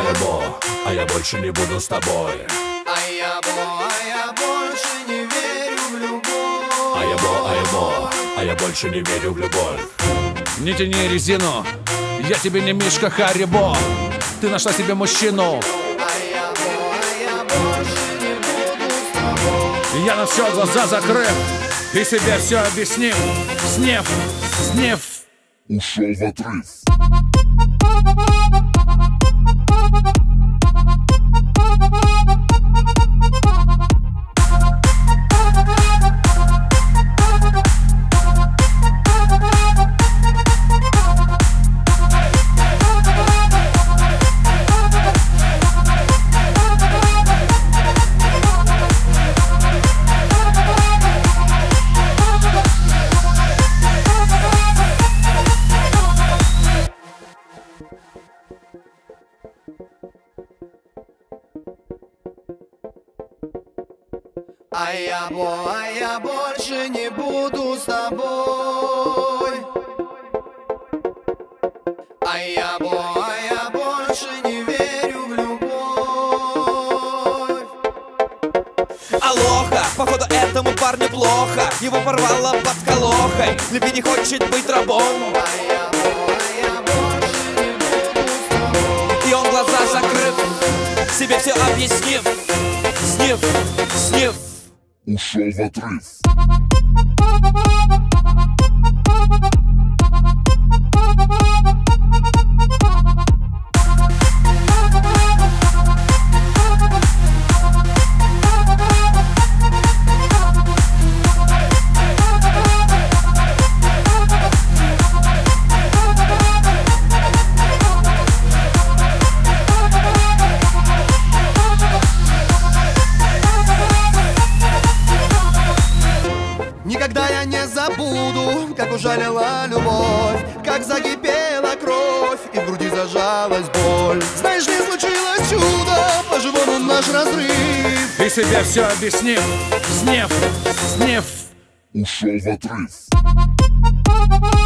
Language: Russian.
а я больше не буду с тобой. А я больше не верю в любовь. А я больше не верю в любовь. Не тяни резину, я тебе не Мишка Харибо. Ты нашла себе мужчину. А я больше не буду с тобой. Я на все глаза закрыв и себе все объяснив. Снев, ушел в отрыв. А я больше не буду с тобой. А я больше не верю в любовь. Алоха, походу этому парню плохо. Его порвало под колохой. Любви не хочет быть рабом. А я больше не буду с тобой. И он глаза закрыв, себе все объяснив. Снив. Ушел в отрыв. Никогда я не забуду, как ужалила любовь, как закипела кровь и в груди зажалась боль. Знаешь, не случилось чудо, по-живому наш разрыв. и себе все объяснив. Снев. Ушел в отрыв.